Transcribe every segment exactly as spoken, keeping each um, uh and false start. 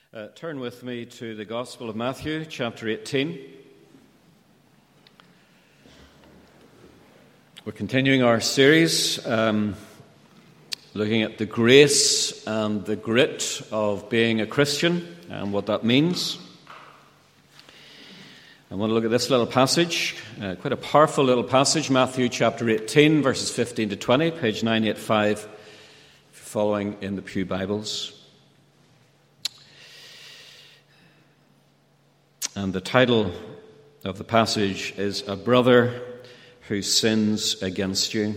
Uh, turn with me to the Gospel of Matthew, chapter eighteen. We're continuing our series, um, looking at the grace and the grit of being a Christian and what that means. I want to look at this little passage, uh, quite a powerful little passage, Matthew chapter eighteen, verses fifteen to twenty, page nine eighty-five, if you're following in the Pew Bibles. And the title of the passage is A Brother Who Sins Against You.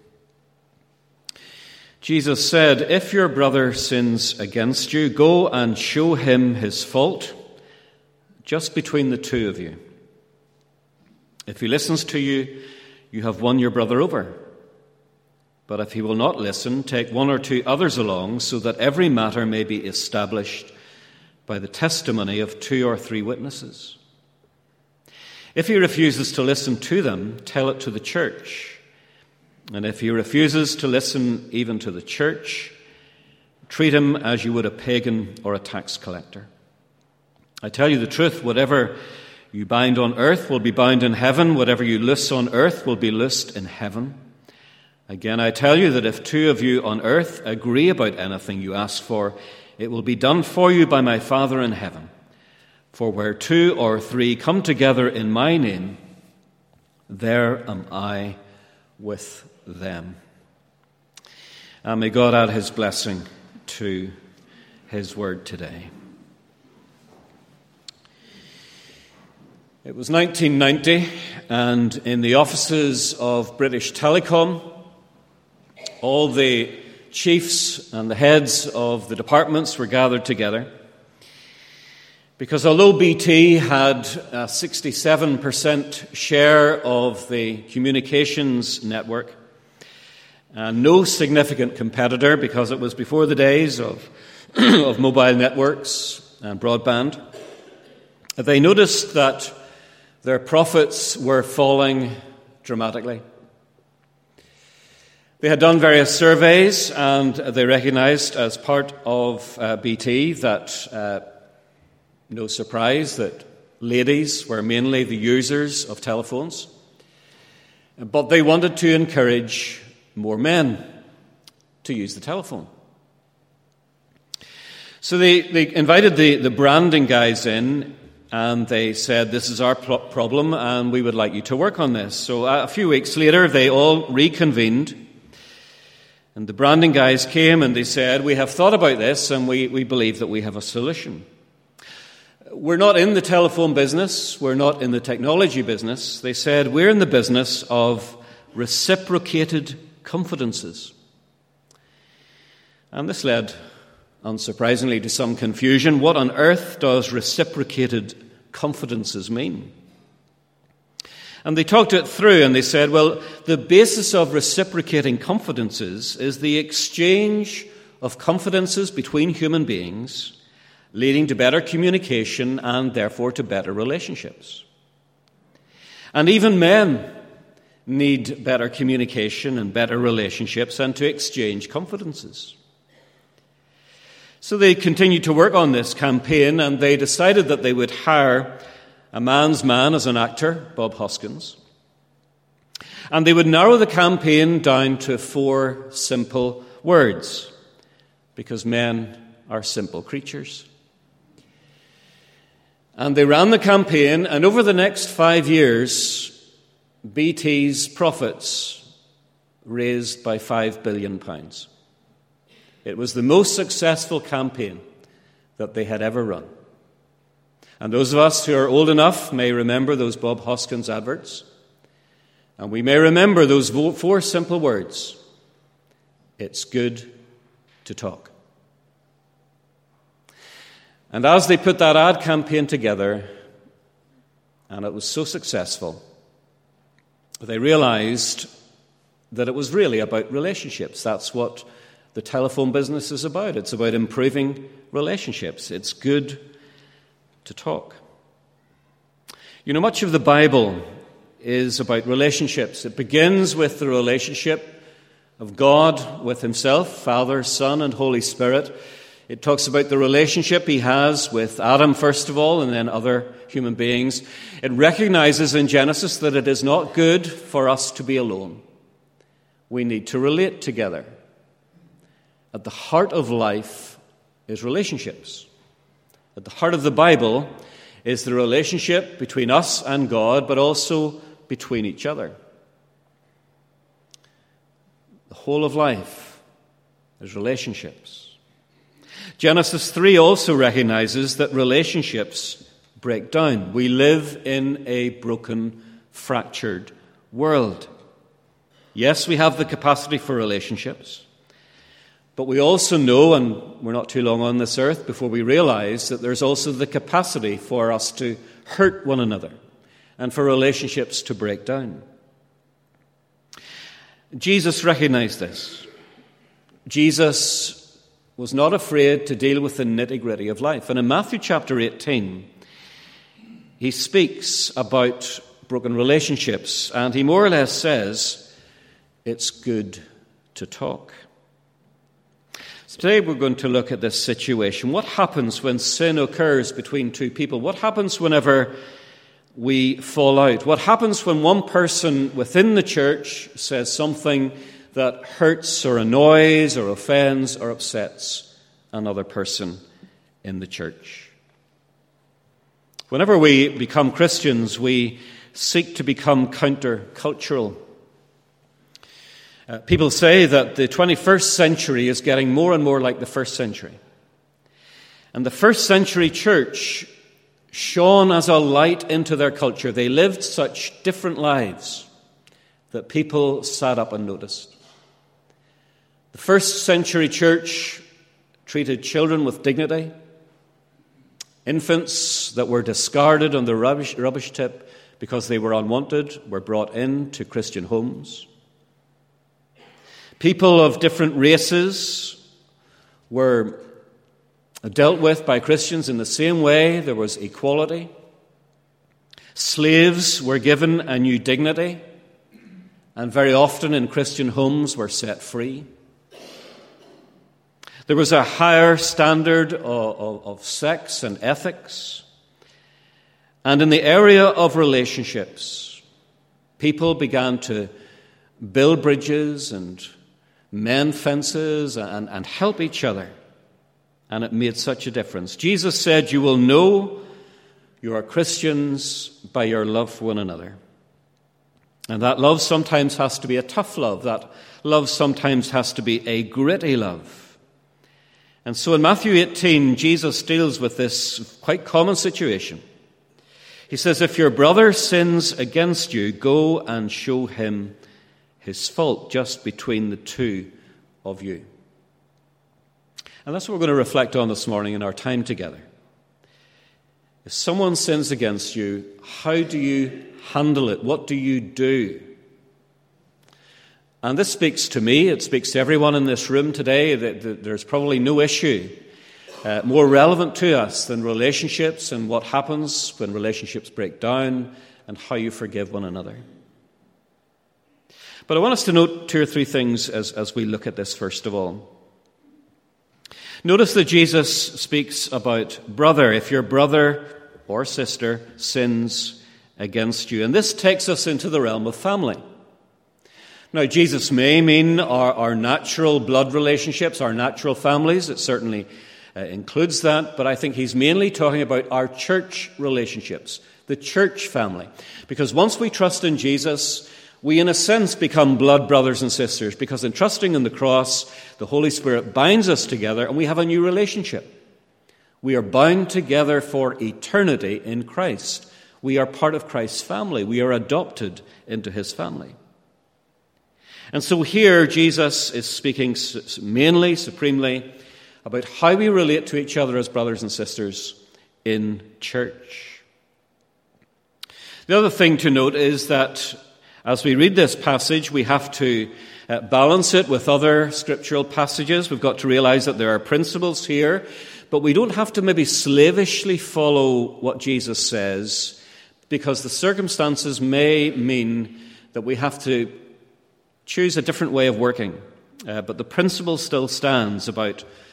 Jesus said, "If your brother sins against you, go and show him his fault, just between the two of you. If he listens to you, you have won your brother over. But if he will not listen, take one or two others along, so that every matter may be established by the testimony of two or three witnesses. If he refuses to listen to them, tell it to the church. And if he refuses to listen even to the church, treat him as you would a pagan or a tax collector. I tell you the truth, whatever you bind on earth will be bound in heaven, whatever you loose on earth will be loosed in heaven. Again, I tell you that if two of you on earth agree about anything you ask for, it will be done for you by my Father in heaven. For where two or three come together in my name, there am I with them." And may God add his blessing to his word today. It was nineteen ninety, and in the offices of British Telecom, all the chiefs and the heads of the departments were gathered together because although B T had a sixty-seven percent share of the communications network and no significant competitor because it was before the days of, of mobile networks and broadband, they noticed that their profits were falling dramatically. They had done various surveys, and they recognized as part of uh, B T that, uh, no surprise, that ladies were mainly the users of telephones. But they wanted to encourage more men to use the telephone. So they, they invited the, the branding guys in, and they said, "This is our pro- problem, and we would like you to work on this." So uh, a few weeks later, they all reconvened. And the branding guys came and they said, "We have thought about this and we, we believe that we have a solution. We're not in the telephone business. We're not in the technology business." They said, "We're in the business of reciprocated confidences." And this led, unsurprisingly, to some confusion. What on earth does reciprocated confidences mean? And they talked it through and they said, well, the basis of reciprocating confidences is the exchange of confidences between human beings, leading to better communication and therefore to better relationships. And even men need better communication and better relationships and to exchange confidences. So they continued to work on this campaign, and they decided that they would hire a man's man as an actor, Bob Hoskins. And they would narrow the campaign down to four simple words, because men are simple creatures. And they ran the campaign, and over the next five years, B T's profits raised by five billion pounds. It was the most successful campaign that they had ever run. And those of us who are old enough may remember those Bob Hoskins adverts. And we may remember those four simple words: "It's good to talk." And as they put that ad campaign together, and it was so successful, they realized that it was really about relationships. That's what the telephone business is about. It's about improving relationships. It's good to talk. You know, much of the Bible is about relationships. It begins with the relationship of God with himself, Father, Son, and Holy Spirit. It talks about the relationship he has with Adam, first of all, and then other human beings. It recognizes in Genesis that it is not good for us to be alone. We need to relate together. At the heart of life is relationships. At the heart of the Bible is the relationship between us and God, but also between each other. The whole of life is relationships. Genesis three also recognizes that relationships break down. We live in a broken, fractured world. Yes, we have the capacity for relationships, but we also know, and we're not too long on this earth before we realize that there's also the capacity for us to hurt one another and for relationships to break down. Jesus recognized this. Jesus was not afraid to deal with the nitty-gritty of life. And in Matthew chapter eighteen, he speaks about broken relationships, and he more or less says, it's good to talk. So today we're going to look at this situation. What happens when sin occurs between two people? What happens whenever we fall out? What happens when one person within the church says something that hurts or annoys or offends or upsets another person in the church? Whenever we become Christians, we seek to become counter-cultural. Uh, people say that the twenty-first century is getting more and more like the first century. And the first century church shone as a light into their culture. They lived such different lives that people sat up and noticed. The first century church treated children with dignity. Infants that were discarded on the rubbish, rubbish tip because they were unwanted were brought into Christian homes. People of different races were dealt with by Christians in the same way. There was equality. Slaves were given a new dignity, and very often in Christian homes were set free. There was a higher standard of, of, of sex and ethics. And in the area of relationships, people began to build bridges and mend fences and, and help each other. And it made such a difference. Jesus said, you will know you are Christians by your love for one another. And that love sometimes has to be a tough love. That love sometimes has to be a gritty love. And so in Matthew eighteen, Jesus deals with this quite common situation. He says, if your brother sins against you, go and show him his fault just between the two of you. And that's what we're going to reflect on this morning in our time together. If someone sins against you, how do you handle it? What do you do? And this speaks to me, it speaks to everyone in this room today, that, that there's probably no issue uh, more relevant to us than relationships and what happens when relationships break down and how you forgive one another. But I want us to note two or three things as, as we look at this first of all. Notice that Jesus speaks about brother. If your brother or sister sins against you. And this takes us into the realm of family. Now, Jesus may mean our, our natural blood relationships, our natural families. It certainly uh, includes that. But I think he's mainly talking about our church relationships, the church family. Because once we trust in Jesus, we in a sense become blood brothers and sisters. Because in trusting in the cross, the Holy Spirit binds us together and we have a new relationship. We are bound together for eternity in Christ. We are part of Christ's family. We are adopted into his family. And so here Jesus is speaking mainly, supremely, about how we relate to each other as brothers and sisters in church. The other thing to note is that as we read this passage, we have to uh, balance it with other scriptural passages. We've got to realize that there are principles here, but we don't have to maybe slavishly follow what Jesus says, because the circumstances may mean that we have to choose a different way of working. Uh, but the principle still stands about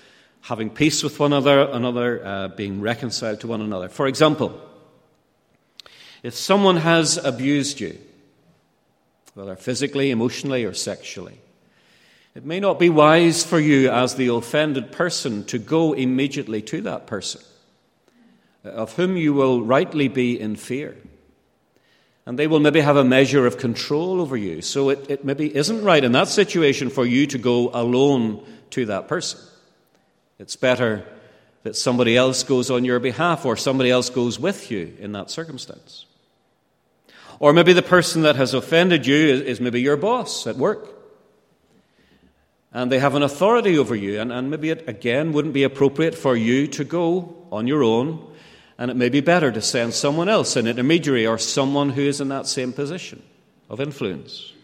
having peace with one another, another uh, being reconciled to one another. For example, if someone has abused you, whether physically, emotionally, or sexually, it may not be wise for you as the offended person to go immediately to that person, of whom you will rightly be in fear. And they will maybe have a measure of control over you. So it, it maybe isn't right in that situation for you to go alone to that person. It's better that somebody else goes on your behalf or somebody else goes with you in that circumstance. Or maybe the person that has offended you is, is maybe your boss at work. And they have an authority over you. And, and maybe it, again, wouldn't be appropriate for you to go on your own. And it may be better to send someone else, an intermediary, or someone who is in that same position of influence.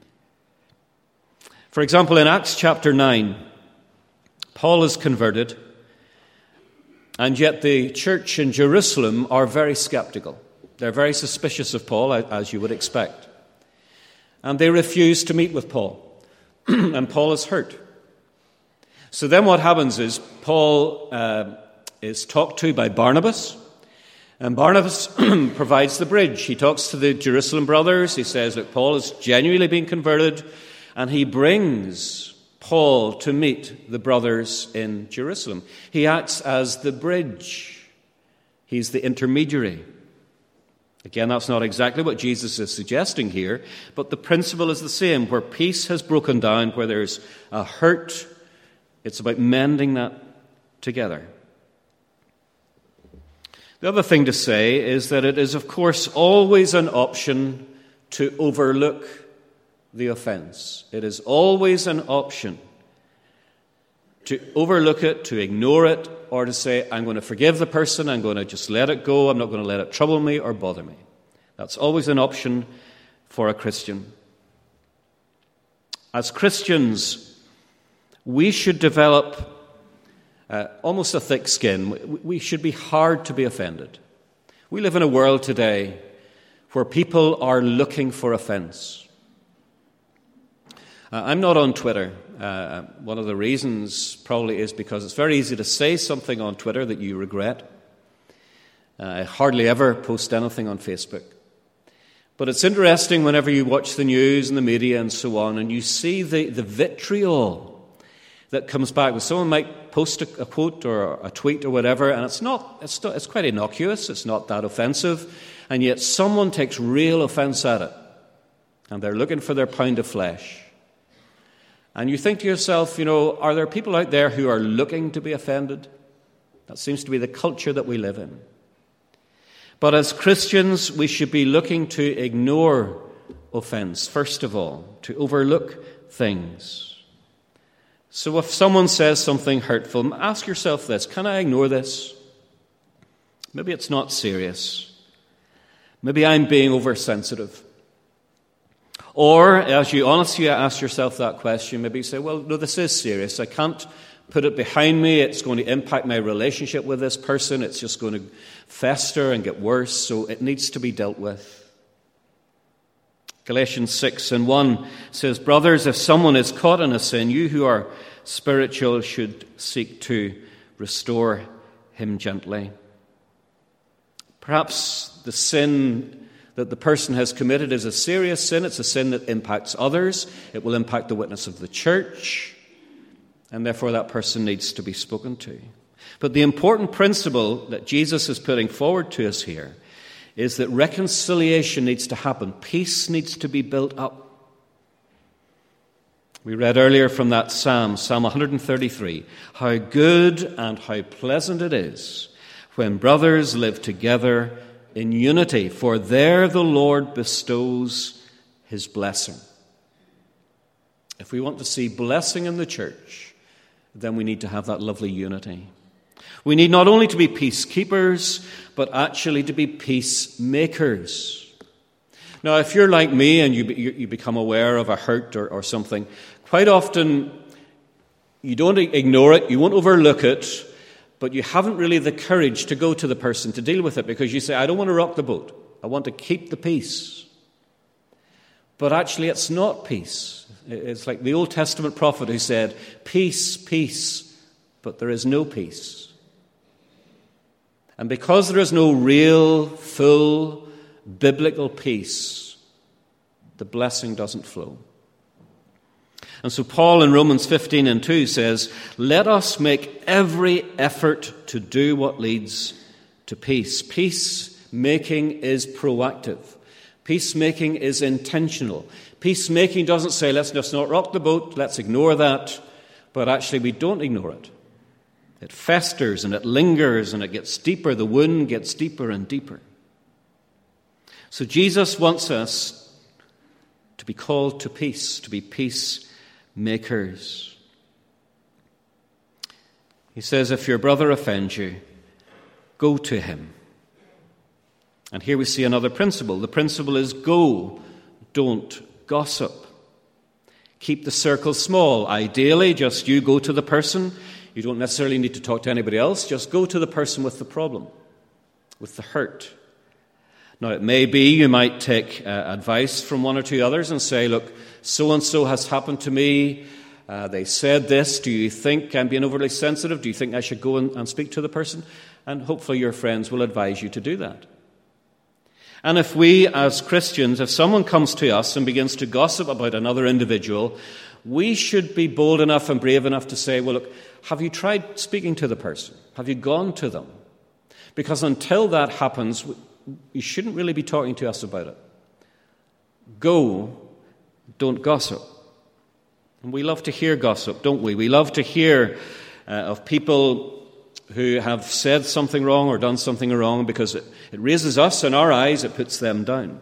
For example, in Acts chapter nine, Paul is converted, and yet the church in Jerusalem are very skeptical. They're very suspicious of Paul, as you would expect. And they refuse to meet with Paul. And Paul is hurt. So then what happens is Paul uh, is talked to by Barnabas. And Barnabas provides the bridge. He talks to the Jerusalem brothers. He says that Paul has genuinely been converted. And he brings Paul to meet the brothers in Jerusalem. He acts as the bridge. He's the intermediary. Again, that's not exactly what Jesus is suggesting here, but the principle is the same. Where peace has broken down, where there's a hurt, it's about mending that together. The other thing to say is that it is, of course, always an option to overlook the offense. It is always an option to overlook it, to ignore it, or to say, I'm going to forgive the person, I'm going to just let it go, I'm not going to let it trouble me or bother me. That's always an option for a Christian. As Christians, we should develop uh, almost a thick skin. We should be hard to be offended. We live in a world today where people are looking for offense. Uh, I'm not on Twitter. Uh, one of the reasons probably is because it's very easy to say something on Twitter that you regret. Uh, I hardly ever post anything on Facebook. But it's interesting whenever you watch the news and the media and so on, and you see the, the vitriol that comes back. Someone might post a, a quote or a tweet or whatever, and it's not, it's not, it's quite innocuous, it's not that offensive, and yet someone takes real offense at it, and they're looking for their pound of flesh. And you think to yourself, you know, are there people out there who are looking to be offended? That seems to be the culture that we live in. But as Christians, we should be looking to ignore offense, first of all, to overlook things. So if someone says something hurtful, ask yourself this: can I ignore this? Maybe it's not serious. Maybe I'm being oversensitive. Or, as you honestly ask yourself that question, maybe you say, well, no, this is serious. I can't put it behind me. It's going to impact my relationship with this person. It's just going to fester and get worse, so it needs to be dealt with. Galatians six and one says, brothers, if someone is caught in a sin, you who are spiritual should seek to restore him gently. Perhaps the sin that the person has committed is a serious sin. It's a sin that impacts others. It will impact the witness of the church. And therefore that person needs to be spoken to. But the important principle that Jesus is putting forward to us here is that reconciliation needs to happen. Peace needs to be built up. We read earlier from that Psalm, Psalm one thirty-three, how good and how pleasant it is when brothers live together in unity, for there the Lord bestows his blessing. If we want to see blessing in the church, then we need to have that lovely unity. We need not only to be peacekeepers, but actually to be peacemakers. Now, if you're like me and you, you become aware of a hurt or, or something, quite often you don't ignore it, you won't overlook it, but you haven't really the courage to go to the person to deal with it because you say, I don't want to rock the boat. I want to keep the peace. But actually, it's not peace. It's like the Old Testament prophet who said, peace, peace, but there is no peace. And because there is no real, full, biblical peace, the blessing doesn't flow. And so Paul in Romans fifteen and two says, let us make every effort to do what leads to peace. Peacemaking is proactive. Peacemaking is intentional. Peacemaking doesn't say, let's just not rock the boat, let's ignore that. But actually we don't ignore it. It festers and it lingers and it gets deeper. The wound gets deeper and deeper. So Jesus wants us to be called to peace, to be peacemakers. He says, if your brother offends you, go to him. And here we see another principle. The principle is go, don't gossip. Keep the circle small. Ideally, just you go to the person. You don't necessarily need to talk to anybody else. Just go to the person with the problem, with the hurt. Now, it may be you might take uh, advice from one or two others and say, look, so-and-so has happened to me. Uh, they said this. Do you think I'm being overly sensitive? Do you think I should go and, and speak to the person? And hopefully your friends will advise you to do that. And if we as Christians, if someone comes to us and begins to gossip about another individual, we should be bold enough and brave enough to say, well, look, have you tried speaking to the person? Have you gone to them? Because until that happens, you shouldn't really be talking to us about it. Go, don't gossip. And we love to hear gossip, don't we? We love to hear uh, of people who have said something wrong or done something wrong because it, it raises us in our eyes, it puts them down.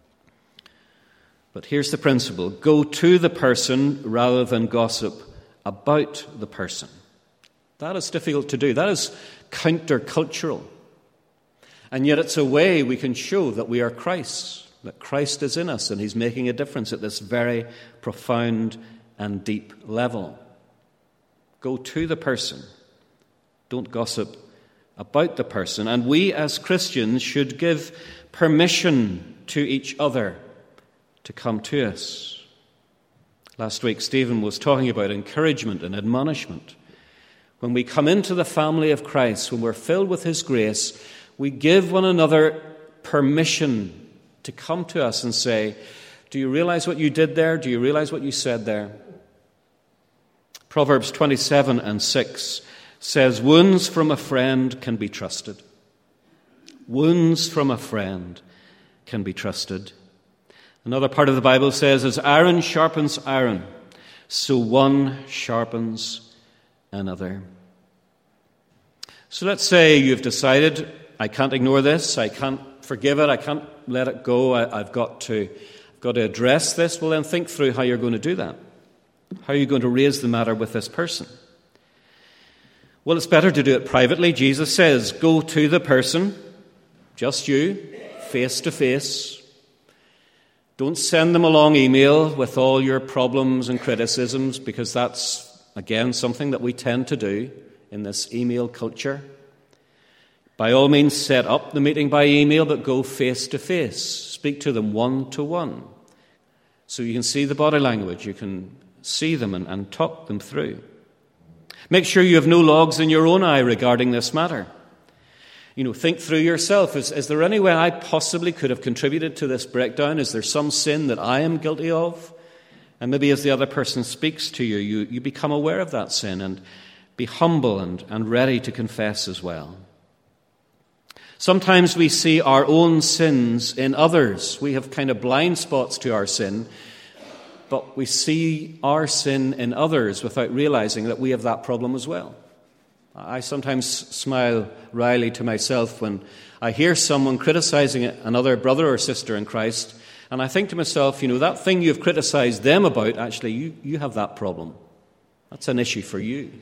But here's the principle. Go to the person rather than gossip about the person. That is difficult to do. That is countercultural. And yet it's a way we can show that we are Christ's, that Christ is in us and he's making a difference at this very profound and deep level. Go to the person. Don't gossip about the person. And we as Christians should give permission to each other to come to us. Last week, Stephen was talking about encouragement and admonishment. When we come into the family of Christ, when we're filled with his grace, we give one another permission to come to us and say, do you realize what you did there? Do you realize what you said there? Proverbs twenty-seven and six says, wounds from a friend can be trusted. Wounds from a friend can be trusted. Another part of the Bible says, as iron sharpens iron, so one sharpens another. So let's say you've decided, I can't ignore this, I can't forgive it, I can't let it go, I, I've got to, I've got to address this. Well, then think through how you're going to do that. How are you going to raise the matter with this person? Well, it's better to do it privately. Jesus says, go to the person, just you, face to face. Don't send them a long email with all your problems and criticisms, because that's, again, something that we tend to do in this email culture. By all means, set up the meeting by email, but go face to face. Speak to them one to one. So you can see the body language, you can see them and, and talk them through. Make sure you have no logs in your own eye regarding this matter. You know, think through yourself. Is, is there any way I possibly could have contributed to this breakdown? Is there some sin that I am guilty of? And maybe as the other person speaks to you, you, you become aware of that sin and be humble and, and ready to confess as well. Sometimes we see our own sins in others. We have kind of blind spots to our sin, but we see our sin in others without realizing that we have that problem as well. I sometimes smile wryly to myself when I hear someone criticizing another brother or sister in Christ, and I think to myself, you know, that thing you've criticized them about, actually, you, you have that problem. That's an issue for you.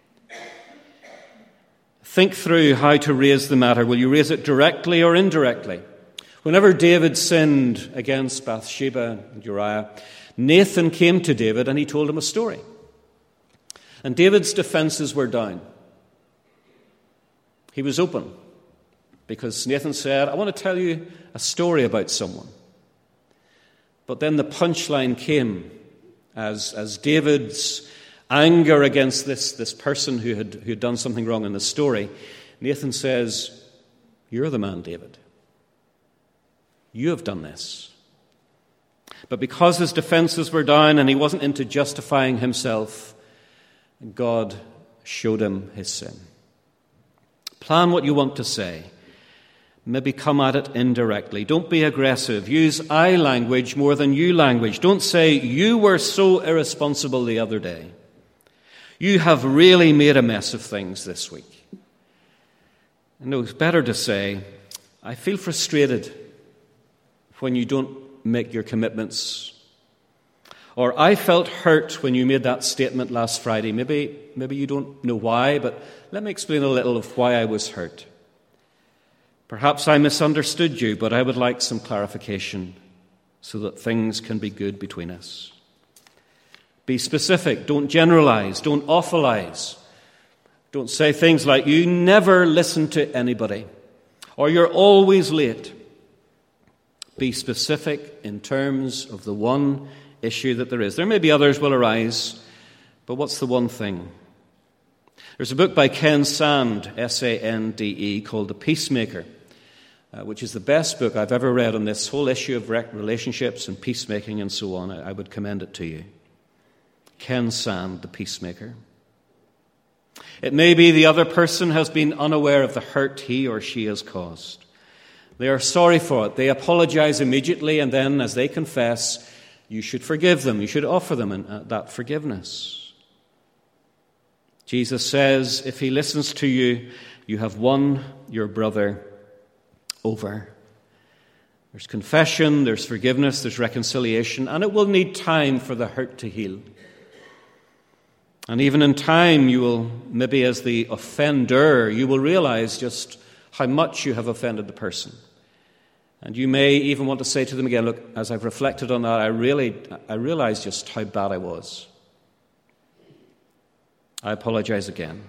Think through how to raise the matter. Will you raise it directly or indirectly? Whenever David sinned against Bathsheba and Uriah, Nathan came to David and he told him a story. And David's defenses were down. He was open because Nathan said, I want to tell you a story about someone. But then the punchline came as, as David's anger against this, this person who had, who had done something wrong in the story, Nathan says, "You're the man, David. You have done this." But because his defenses were down and he wasn't into justifying himself, God showed him his sin. Plan what you want to say. Maybe come at it indirectly. Don't be aggressive. Use I language more than you language. Don't say, "You were so irresponsible the other day. You have really made a mess of things this week." No, it's better to say, "I feel frustrated when you don't make your commitments." Or, "I felt hurt when you made that statement last Friday. Maybe, maybe you don't know why, but let me explain a little of why I was hurt. Perhaps I misunderstood you, but I would like some clarification so that things can be good between us." Be specific. Don't generalize. Don't awfulize. Don't say things like, "You never listen to anybody," or "You're always late." Be specific in terms of the one issue that there is. There may be others will arise, but what's the one thing? There's a book by Ken Sande, S A N D E, called The Peacemaker, uh, which is the best book I've ever read on this whole issue of relationships and peacemaking and so on. I, I would commend it to you. Ken Sande, The Peacemaker. It may be the other person has been unaware of the hurt he or she has caused. They are sorry for it. They apologize immediately, and then as they confess, you should forgive them. You should offer them that forgiveness. Jesus says, if he listens to you, you have won your brother over. There's confession, there's forgiveness, there's reconciliation, and it will need time for the hurt to heal. And even in time, you will, maybe as the offender, you will realize just how much you have offended the person. And you may even want to say to them again, "Look, as I've reflected on that, I really, I realize just how bad I was. I apologize again."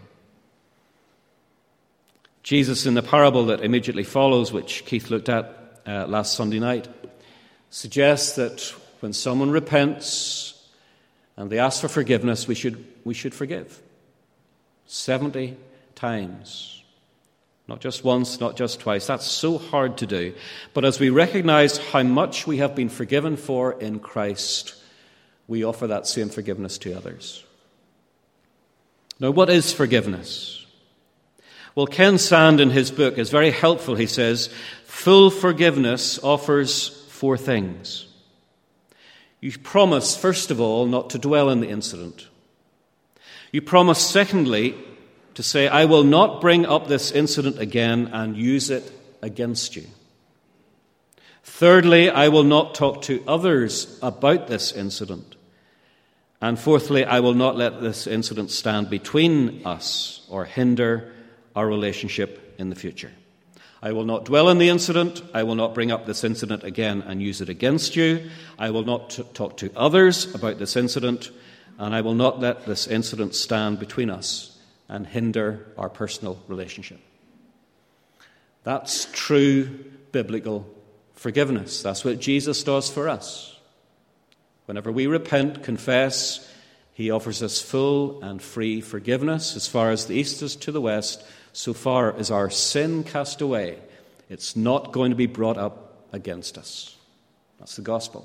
Jesus, in the parable that immediately follows, which Keith looked at uh, last Sunday night, suggests that when someone repents and they ask for forgiveness, we should we should forgive. seventy times. Not just once, not just twice. That's so hard to do. But as we recognize how much we have been forgiven for in Christ, we offer that same forgiveness to others. Now, what is forgiveness? Well, Ken Sande in his book is very helpful. He says, full forgiveness offers four things. You promise, first of all, not to dwell on the incident. You promise, secondly, to say, I will not bring up this incident again and use it against you. Thirdly, I will not talk to others about this incident. And fourthly, I will not let this incident stand between us or hinder our relationship in the future. I will not dwell on the incident. I will not bring up this incident again and use it against you. I will not t- talk to others about this incident. And I will not let this incident stand between us and hinder our personal relationship. That's true biblical forgiveness. That's what Jesus does for us. Whenever we repent, confess, he offers us full and free forgiveness. As far as the east is to the west, so far as our sin cast away, it's not going to be brought up against us. That's the gospel.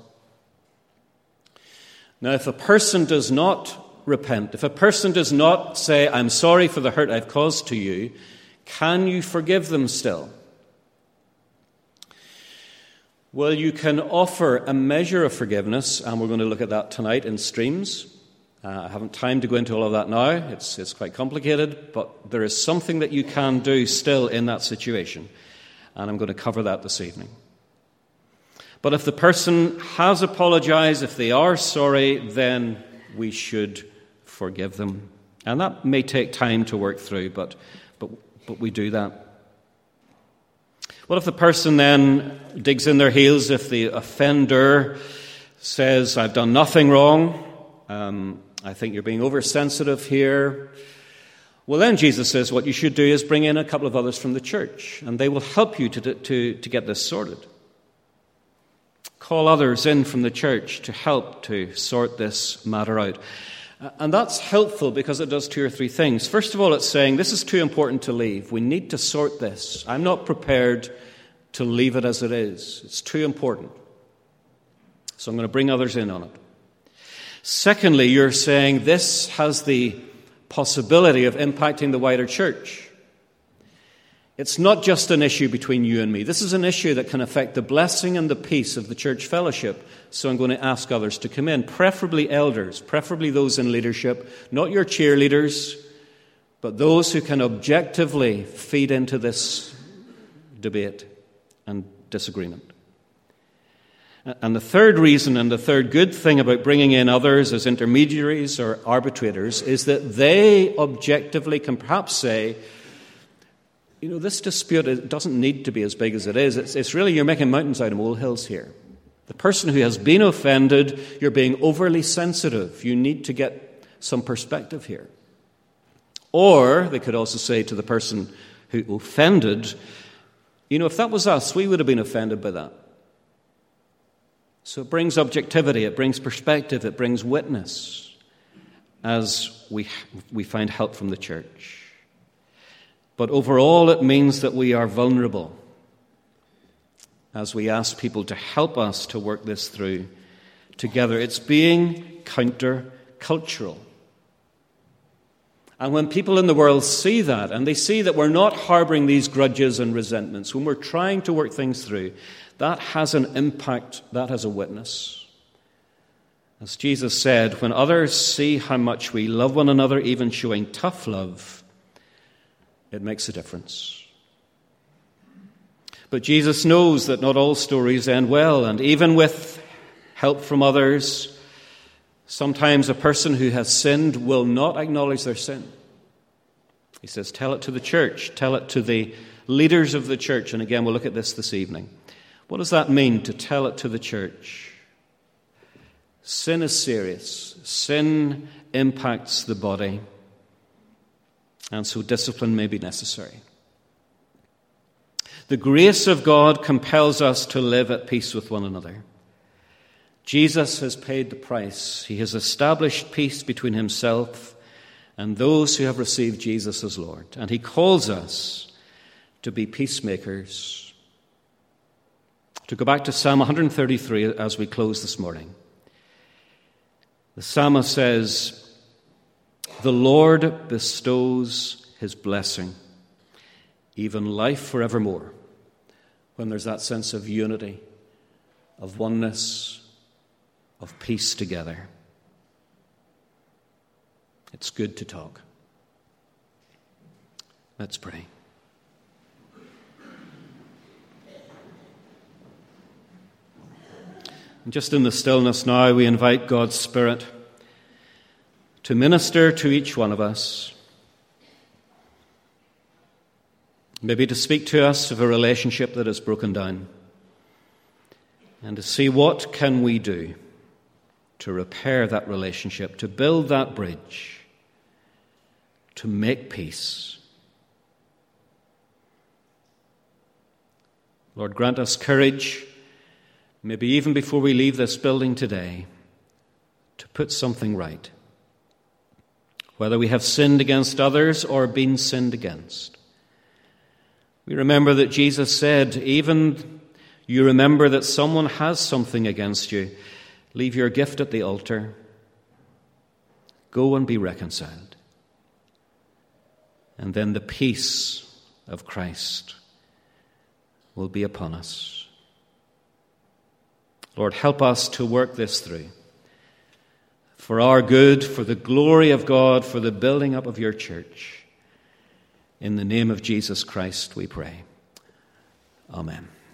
Now, if a person does not repent, if a person does not say, I'm sorry for the hurt I've caused to you, can you forgive them still? Well, you can offer a measure of forgiveness, and we're going to look at that tonight in streams. Uh, I haven't time to go into all of that now. It's, it's quite complicated, but there is something that you can do still in that situation, and I'm going to cover that this evening. But if the person has apologized, if they are sorry, then we should forgive them. And that may take time to work through, but, but, but we do that. What if the person then digs in their heels, if the offender says, I've done nothing wrong, um, I think you're being oversensitive here. Well, then Jesus says what you should do is bring in a couple of others from the church, and they will help you to, to, to get this sorted. Call others in from the church to help to sort this matter out. And that's helpful because it does two or three things. First of all, it's saying, this is too important to leave. We need to sort this. I'm not prepared to leave it as it is. It's too important. So I'm going to bring others in on it. Secondly, you're saying this has the possibility of impacting the wider church. It's not just an issue between you and me. This is an issue that can affect the blessing and the peace of the church fellowship. So I'm going to ask others to come in, preferably elders, preferably those in leadership, not your cheerleaders, but those who can objectively feed into this debate and disagreement. And the third reason and the third good thing about bringing in others as intermediaries or arbitrators is that they objectively can perhaps say, you know, this dispute it doesn't need to be as big as it is. It's, it's really, you're making mountains out of molehills here. The person who has been offended, you're being overly sensitive. You need to get some perspective here. Or they could also say to the person who offended, you know, if that was us, we would have been offended by that. So it brings objectivity, it brings perspective, it brings witness as we, we find help from the church. But overall, it means that we are vulnerable as we ask people to help us to work this through together. It's being counter-cultural. And when people in the world see that, and they see that we're not harboring these grudges and resentments, when we're trying to work things through, that has an impact, that has a witness. As Jesus said, when others see how much we love one another, even showing tough love, it makes a difference. But Jesus knows that not all stories end well, and even with help from others, sometimes a person who has sinned will not acknowledge their sin. He says, tell it to the church, tell it to the leaders of the church, and again, we'll look at this this evening. What does that mean, to tell it to the church? Sin is serious. Sin impacts the body. And so discipline may be necessary. The grace of God compels us to live at peace with one another. Jesus has paid the price. He has established peace between himself and those who have received Jesus as Lord. And he calls us to be peacemakers. To go back to Psalm one thirty-three as we close this morning. The psalmist says, the Lord bestows his blessing, even life forevermore, when there's that sense of unity, of oneness, of peace together. It's good to talk. Let's pray. And just in the stillness now, we invite God's Spirit to minister to each one of us. Maybe to speak to us of a relationship that is broken down. And to see what can we do to repair that relationship, to build that bridge, to make peace. Lord, grant us courage, maybe even before we leave this building today, to put something right. Whether we have sinned against others or been sinned against. We remember that Jesus said, even you remember that someone has something against you, leave your gift at the altar, go and be reconciled. And then the peace of Christ will be upon us. Lord, help us to work this through. For our good, for the glory of God, for the building up of your church. In the name of Jesus Christ we pray. Amen.